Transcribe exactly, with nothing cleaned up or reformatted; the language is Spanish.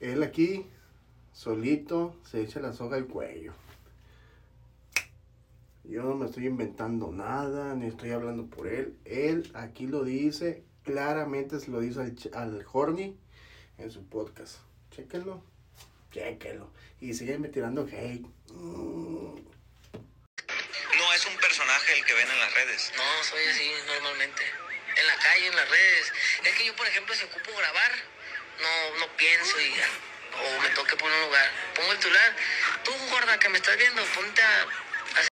él aquí, solito, se echa la soga al cuello. Yo no me estoy inventando nada, ni estoy hablando por él. Él aquí lo dice, claramente se lo dice al, al Horny en su podcast. Chéquenlo, chéquenlo. Y sígueme tirando hate. Mm. No es un personaje el que ven en las redes. No, soy así normalmente. En la calle, en las redes. Es que yo, por ejemplo, si ocupo grabar, no, no pienso y o me toque por un lugar. Pongo el celular. Tú, gorda, que me estás viendo, ponte a